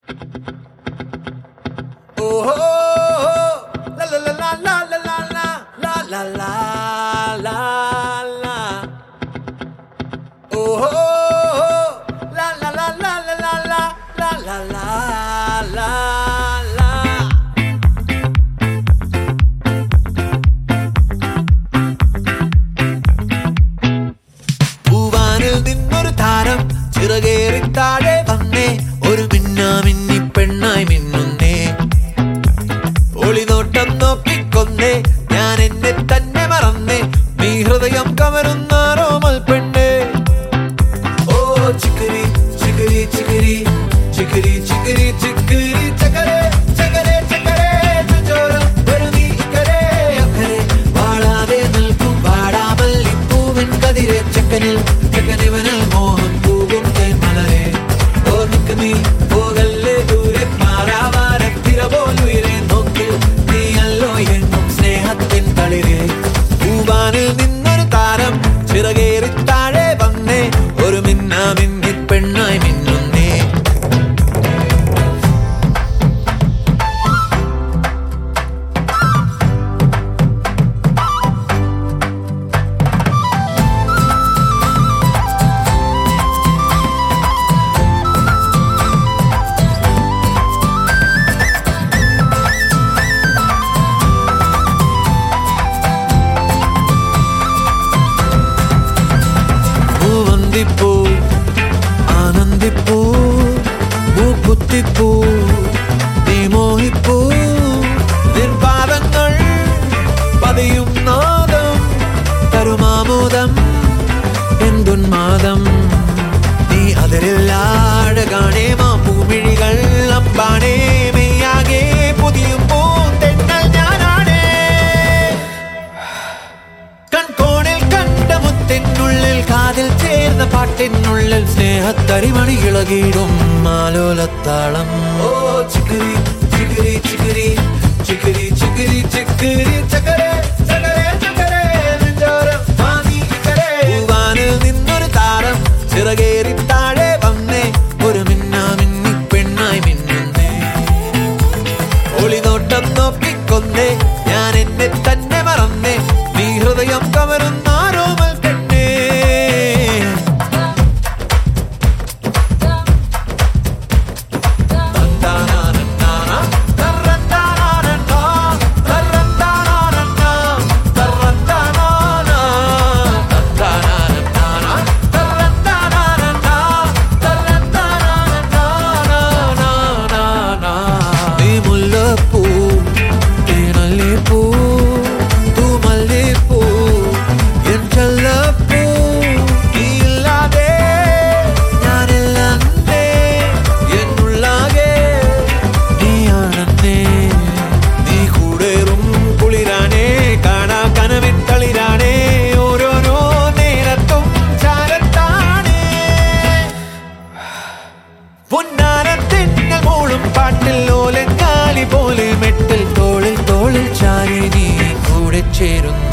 Oh, la la la la la la la la la la la la. Oh, la la la la la la la la la la la. പൂവാനിൽ നിന്നൊരു താരം ചിറകേറി താഴെ വന്നേ ഒരു മിന്നാമിന്നി പെണ്ണായി മിന്നുന്നേ ഒളിനോട്ടം നോക്കിക്കൊന്നേ ഞാൻ എന്നെ തന്നെ മറന്നേ നീ ഹൃദയം കവരുന്നാരോമൽ പെണ്ണേ ഓ ചിക്കരി ചിക്കരി ചിക്കരി ചിക്കരി ചിക്കരി ചിക്കരി ചകരേ ചകരേ ചകരേ ചോരം വരുന്നീ ഇക്കരേ അക്കരെ വാടാതെ നിൽക്കും വാടാമല്ലിപ്പൂവിൻ കതിരെ ചക്കനിൽ ചക്കനിവനിൽ മോഹം പൂകും തേന്മലരെ ഓർമ്മിക്ക് നീ പോകല്ലേ ദൂരെ മാറാവാരത്തിര പോലുയരെ നോക്കിൽ നീയല്ലോ എന്നും സ്നേഹത്തിൻ കളിരെ പൂവാനിൽ നിന്നൊരു താരം ചിറകേറി താഴെ വന്നേ ഒരു മിന്നാമിന്നി പെണ്ണായി മിന്നുന്നേ പൂവന്തിപ്പൂ ആനന്ദിപ്പൂ പൂക്കുത്തിപ്പൂ നീ മോഹിപ്പൂ നിൻ പാദങ്ങൾ പതിയും നാദം തരുമാമോദം എന്തുന്മാദം നീ അതിരില്ലാട് കാണേ മാപ്പൂമിഴികൾ അമ്പാണേ മെയ്യാകെ പുതിയും പൂന്തെന്നൽ ഞാനാണേ കൺകോണിൽ കണ്ട മുത്തിനുള്ളിൽ കാതിൽ ചേർന്ന പാട്ടിനുള്ളിൽ സ്നേഹത്തരിമണി ഇളകിയിടും മാലോലത്താളം ഓ ചിക്കരി ചിക്കരി ചിക്കരി ചിക്കരി ചിക്കരി ചിക്കരി ചകരേ ചകരേ ചകരേ നെഞ്ചോരം വാങ്ങി ഇക്കരേ പൂവാനിൽ നിന്നൊരു താരം ചിറകേറി താഴെ വന്നേ ഒരു മിന്നാമിന്നി പെണ്ണായി മിന്നുന്നേ ഒളിനോട്ടം നോക്കിക്കൊന്നേ ഞാൻ എന്നെ തന്നെ മറന്നേ നീ ഹൃദയം കവരുന്നാരോമൽ പെണ്ണേ നീ മുല്ലപ്പൂ തേനല്ലിപ്പൂ തൂമല്ലിപ്പൂ എൻ ചെല്ലപ്പൂ നീയില്ലാതെ ഞാനില്ലന്നേ എന്നുള്ളാകെ നീയാണെന്നേ നീ കൂടേറും കുളിരാണേ കാണാ കനവിൻ കളിരാണേ ഓരോരോ നേരത്തും ചാരത്താണേ പൊന്നാരത്തിന്നൽ മൂളും പാട്ടിൽ ഓലങ്കാലി പോലെ മെട്ടിൽ തോളിൽ തോളിൽ ചാരി നീ കൂടെ ചേരുന്നു